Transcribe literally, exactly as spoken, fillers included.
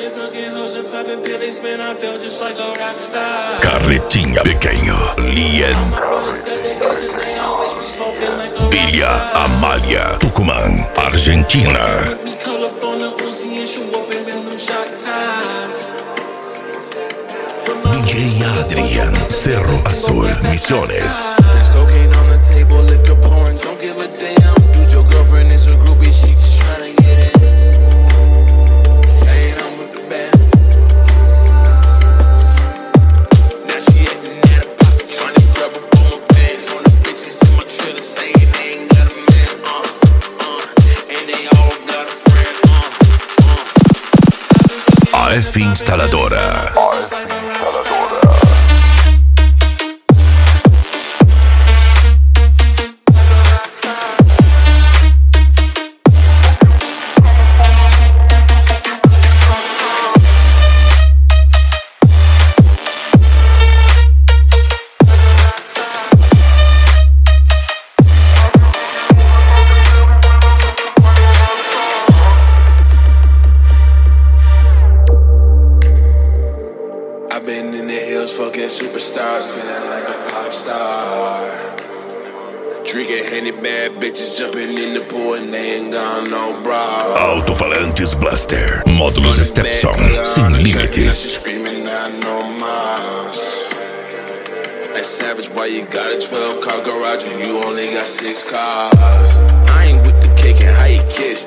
Carretinha Pequeño, Lien, Villa Amália, Tucumán, Argentina. D J Adrian, Cerro Azul, Misiones. There's cocaine on the table, liquor pouring, don't give a damn. Dude, your girlfriend is a groupie, she just tryna get in. Saying I'm with the band. Now she acting out of pocket, tryna grab up on my pants. On the bitches in my trailer saying they ain't got a man, uh, uh. And they all got a friend, uh, uh. A F Instaladora. Superstars feeling like a pop star. Drinking Henny, bad bitches jumping in the pool and they ain't got no bra. Alto-falantes Blaster, módulos Stepson, sem limites. Screaming out no mas. Hey Savage, why you got a twelve car garage and you only got six cars? I ain't with the cake and how you kiss.